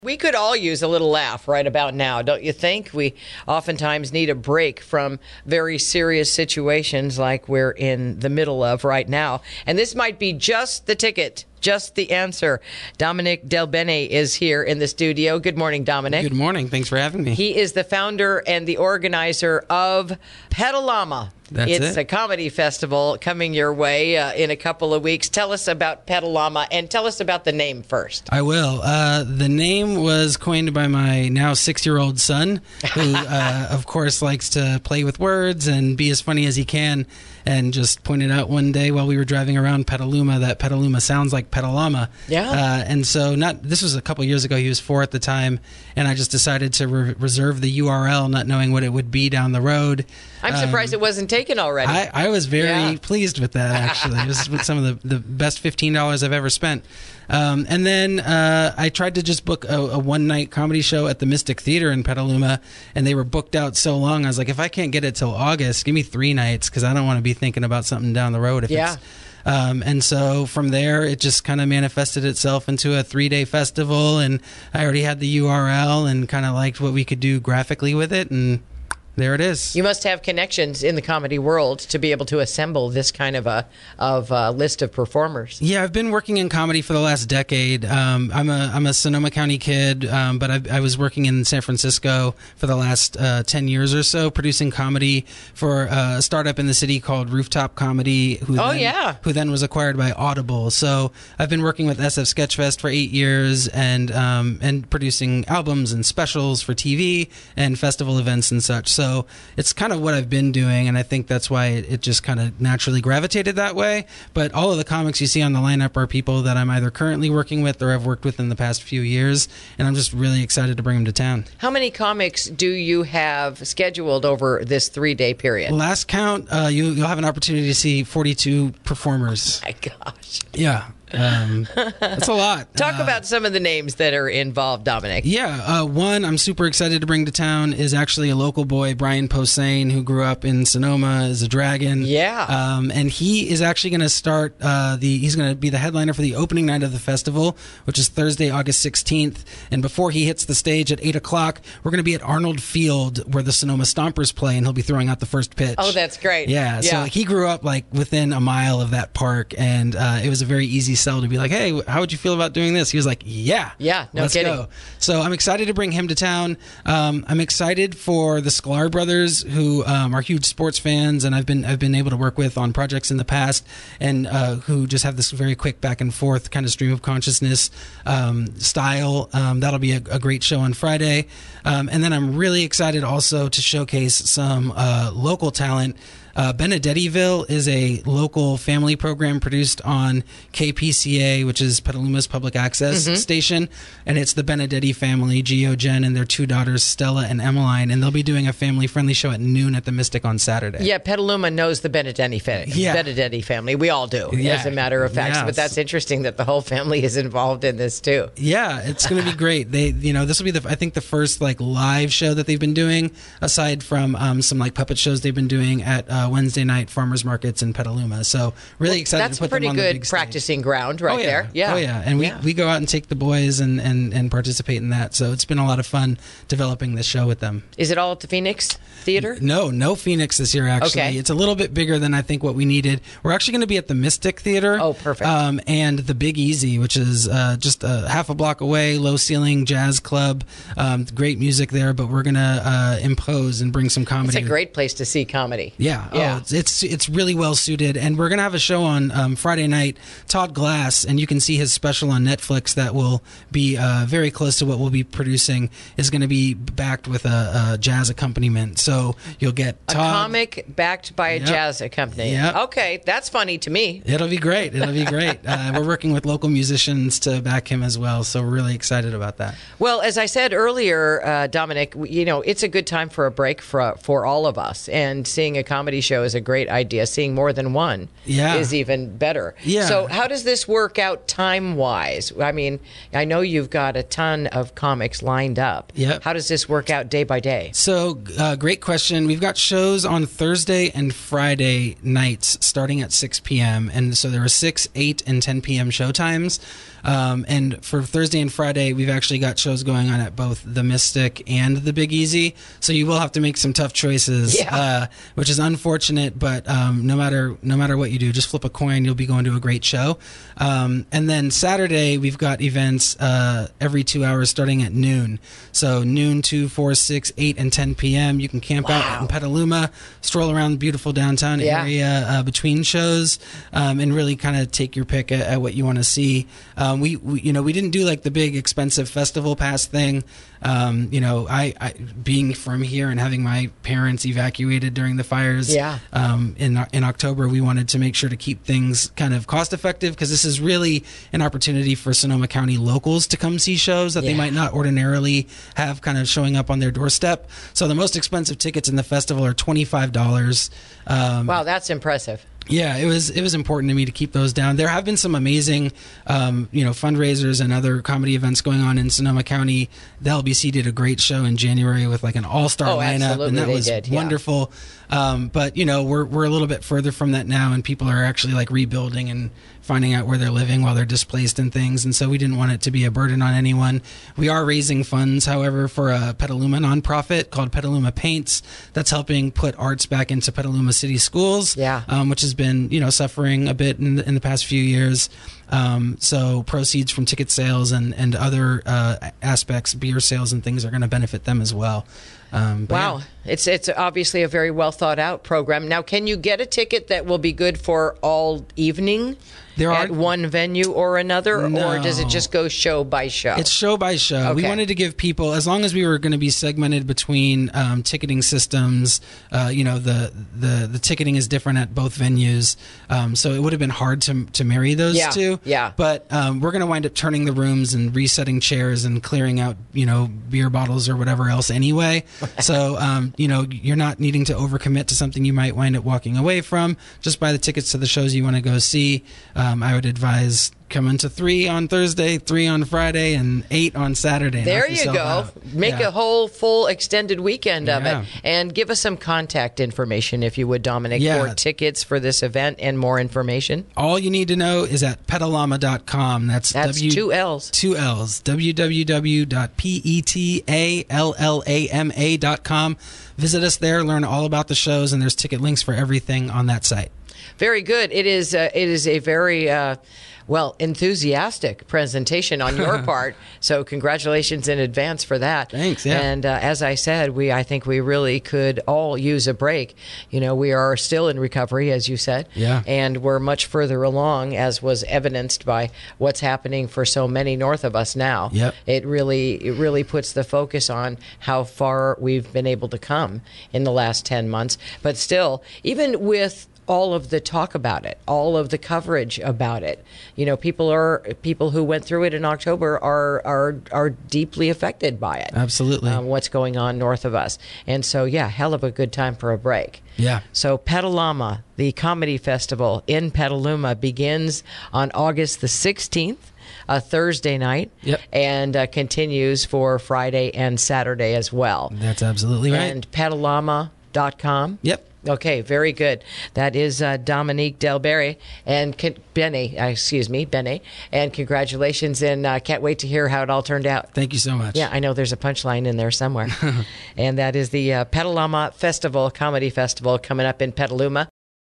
We could all use a little laugh right about now, don't you think? We oftentimes need a break from very serious situations like we're in the middle of right now. And this might be just the ticket, just the answer. Dominic Del Bene is here in the studio. Good morning, Dominic. Good morning. Thanks for having me. He is the founder and the organizer of Petaluma. It's a comedy festival coming your way in a couple of weeks. Tell us about Petaluma and tell us about the name first. I will. The name was coined by my now 6-year-old son, who, of course, likes to play with words and be as funny as he can, and just pointed out one day while we were driving around Petaluma that Petaluma sounds like Petalama. Yeah. And so this was a couple years ago. He was 4 at the time, and I just decided to reserve the URL, not knowing what it would be down the road. I'm surprised it wasn't taken already. I was very pleased with that, actually. It was some of the best $15 I've ever spent. And then I tried to just book a one-night comedy show at the Mystic Theater in Petaluma, and they were booked out so long. I was like, if I can't get it till August, give me 3 nights, because I don't want to be thinking about something down the road. And so from there, it just kind of manifested itself into a 3-day festival, and I already had the URL and kind of liked what we could do graphically with it, and there it is. You must have connections in the comedy world to be able to assemble this kind of a list of performers. Yeah, I've been working in comedy for the last decade. I'm a Sonoma County kid, but I was working in San Francisco for the last 10 years or so, producing comedy for a startup in the city called Rooftop Comedy, who then was acquired by Audible. So I've been working with SF Sketchfest for 8 years and producing albums and specials for TV and festival events and such. So it's kind of what I've been doing, and I think that's why it just kind of naturally gravitated that way. But all of the comics you see on the lineup are people that I'm either currently working with or I've worked with in the past few years, and I'm just really excited to bring them to town. How many comics do you have scheduled over this 3-day period? Last count, you'll have an opportunity to see 42 performers. Oh my gosh. Yeah. That's a lot. Talk about some of the names that are involved, Dominic. Yeah, one I'm super excited to bring to town is actually a local boy, Brian Posehn, who grew up in Sonoma as a dragon. Yeah. And he is actually going to start he's going to be the headliner for the opening night of the festival, which is Thursday, August 16th. And before he hits the stage at 8 o'clock, we're going to be at Arnold Field where the Sonoma Stompers play, and he'll be throwing out the first pitch. Oh, that's great. Yeah. So he grew up like within a mile of that park, and it was a very easy sell to be like, hey, how would you feel about doing this? He was like, no let's kidding. Go. So I'm excited to bring him to town. I'm excited for the Sklar brothers, who are huge sports fans, and I've been able to work with on projects in the past, and who just have this very quick back and forth kind of stream of consciousness style. That'll be a great show on Friday. And then I'm really excited also to showcase some local talent. Benedettiville is a local family program produced on KPCA, which is Petaluma's public access station, and it's the Benedetti family, Gio, Jen, and their 2 daughters, Stella and Emmeline, and they'll be doing a family-friendly show at noon at the Mystic on Saturday. Yeah, Petaluma knows the Benedetti family. We all do, as a matter of fact. But that's interesting that the whole family is involved in this too. Yeah, it's going to be great. This will be the first like live show that they've been doing, aside from some like puppet shows they've been doing at Wednesday night farmers markets in Petaluma. So really excited to put them on the big stage. That's pretty good practicing ground right there. Yeah. Oh yeah. And we go out and take the boys and participate in that. So it's been a lot of fun developing this show with them. Is it all at the Phoenix Theater? No Phoenix this year, actually. Okay. It's a little bit bigger than I think what we needed. We're actually going to be at the Mystic Theater. Oh, perfect. And the Big Easy, which is just a half a block away, low ceiling jazz club. Great music there, but we're going to impose and bring some comedy. It's a great place to see comedy. Yeah. Oh, it's really well suited, and we're gonna have a show on Friday night. Todd Glass, and you can see his special on Netflix that will be very close to what we'll be producing. Is going to be backed with a jazz accompaniment, so you'll get Todd, a comic backed by a jazz accompaniment. Yep. Okay, that's funny to me. It'll be great. We're working with local musicians to back him as well, so we're really excited about that. Well, as I said earlier, Dominic, it's a good time for a break for all of us, and seeing a comedy show is a great idea. Seeing more than one is even better. Yeah. So how does this work out time-wise? I mean, I know you've got a ton of comics lined up. Yep. How does this work out day by day? So, great question. We've got shows on Thursday and Friday nights starting at 6 p.m. And so there are 6, 8, and 10 p.m. show times. And for Thursday and Friday, we've actually got shows going on at both the Mystic and the Big Easy. So you will have to make some tough choices, which is unfortunate. But no matter what you do, just flip a coin. You'll be going to a great show. And then Saturday, we've got events every 2 hours starting at noon. So noon, 2, 4, 6, 8, and 10 p.m. You can camp out in Petaluma, stroll around the beautiful downtown area between shows, and really kind of take your pick at what you want to see. We didn't do like the big expensive festival pass thing. I being from here and having my parents evacuated during the fires in October, we wanted to make sure to keep things kind of cost effective, because this is really an opportunity for Sonoma County locals to come see shows that they might not ordinarily have kind of showing up on their doorstep. So the most expensive tickets in the festival are $25. Wow, that's impressive. Yeah, it was important to me to keep those down. There have been some amazing, fundraisers and other comedy events going on in Sonoma County. The LBC did a great show in January with like an all-star lineup, and that was wonderful. But we're a little bit further from that now, and people are actually like rebuilding and finding out where they're living while they're displaced and things. And so we didn't want it to be a burden on anyone. We are raising funds, however, for a Petaluma nonprofit called Petaluma Paints that's helping put arts back into Petaluma City schools, which has been, suffering a bit in the past few years. So proceeds from ticket sales and other aspects, beer sales and things, are going to benefit them as well. Wow. It's obviously a very well thought out program. Now, can you get a ticket that will be good for all evening at one venue or another? No. Or does it just go show by show? It's show by show. Okay. We wanted to give people, as long as we were going to be segmented between ticketing systems, the ticketing is different at both venues. So it would have been hard to marry those two. Yeah. But we're going to wind up turning the rooms and resetting chairs and clearing out, beer bottles or whatever else anyway. So, you're not needing to overcommit to something you might wind up walking away from. Just buy the tickets to the shows you want to go see. I would advise coming to 3 on Thursday, 3 on Friday, and 8 on Saturday. There you go. Make a whole full extended weekend of it. And give us some contact information, if you would, Dominic, for tickets for this event and more information. All you need to know is at petalama.com. That's 2 L's. 2 L's. www.petalama.com. Visit us there, learn all about the shows, and there's ticket links for everything on that site. Very good. It is a very enthusiastic presentation on your part. So congratulations in advance for that. Thanks. Yeah. And as I said, I think we really could all use a break. We are still in recovery, as you said. Yeah. And we're much further along, as was evidenced by what's happening for so many north of us now. Yep. It really puts the focus on how far we've been able to come in the last 10 months. But still, even with all of the talk about it, all of the coverage about it, people who went through it in October are deeply affected by it. Absolutely. What's going on north of us. And so, hell of a good time for a break. Yeah. So Petaluma, the comedy festival in Petaluma, begins on August the 16th. A Thursday night, and continues for Friday and Saturday as well. That's absolutely right. And petalama.com. Yep. Okay, very good. That is Dominique Delberry and Benny, and congratulations, and can't wait to hear how it all turned out. Thank you so much. Yeah, I know there's a punchline in there somewhere. And that is the Petaluma Festival, Comedy Festival, coming up in Petaluma